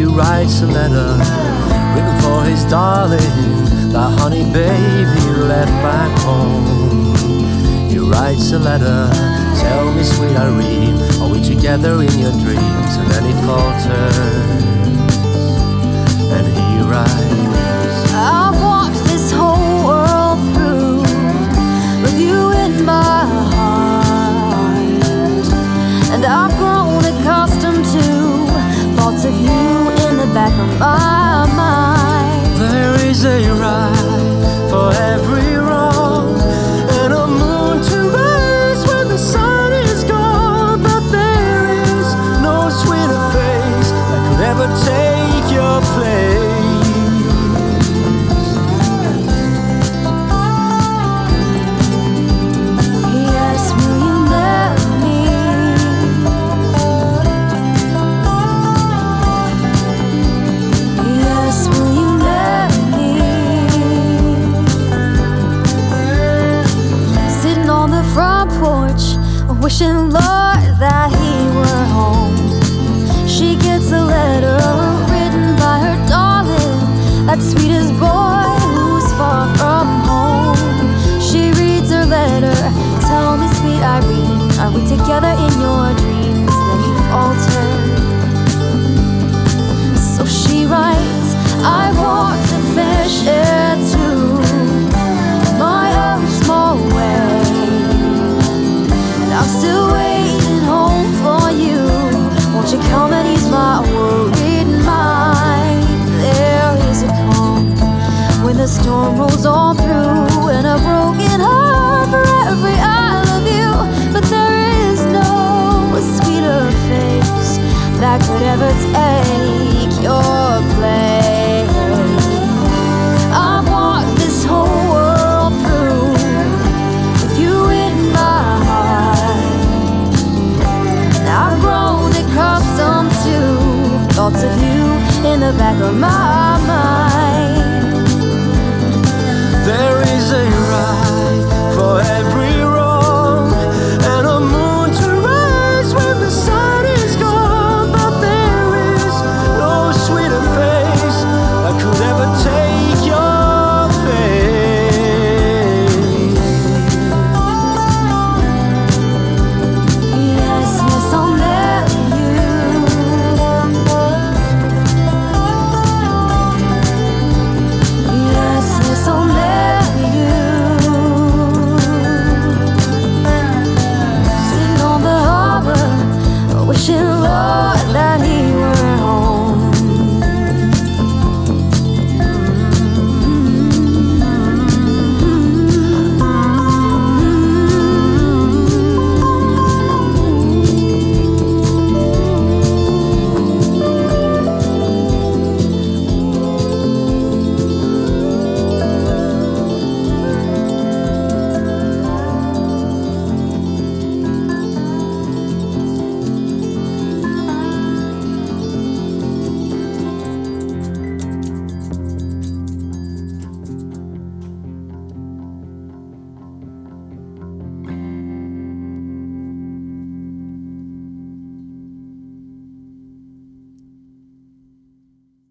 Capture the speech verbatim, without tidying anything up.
he writes a letter written for his darling, that honey babe he left back home. He writes a letter, tell me sweet Irene, are we together in your dreams? And then he falters, and he writes, I've walked this whole world through with you in my heart, and I've grown accustomed to thoughts of you in the back of my mind. There is a right for every wrong, and a moon to rise when the sun is gone, but there is no sweeter face that could ever take your place. Yes, will you marry me? Yes, will you marry me? Sitting on the front porch, wishing, Lord, that he were home. She gets a letter written by her darling, that sweetest boy who's far from home. She reads her letter, tell me sweet Irene, are we together in your dreams? Then he faltered. So she writes, I walked a fair share too, my own small way, and I'm still waiting home for you. Won't you come and ease my worried mind? There is a calm when the storm rolls on through, and a broken heart for every I love you. But there is no sweeter face that could ever take your place. I've walked this whole world through with you in my heart, and I've grown accustomed to thoughts of you in the back of my mind. There is a right